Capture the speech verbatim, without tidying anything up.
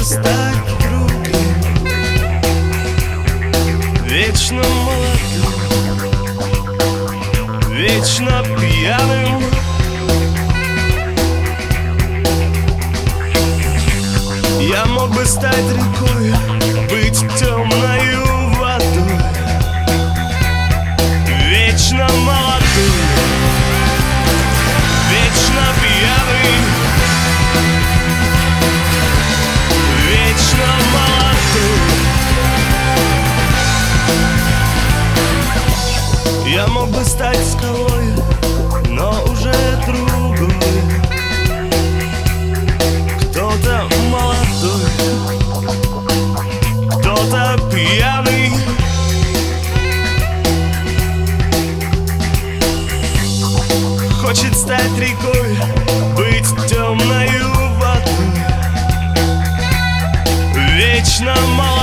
стать другим, вечно молодым, вечно пьяным. Я мог бы стать рекой, быть темною водой, вечно молодой, вечно пьяный, вечно молодой. Я мог бы стать скалой, но уже другой. Кто-то молодой, кто-то пьяный. Хочет стать рекой, быть темною водой, вечно молодой.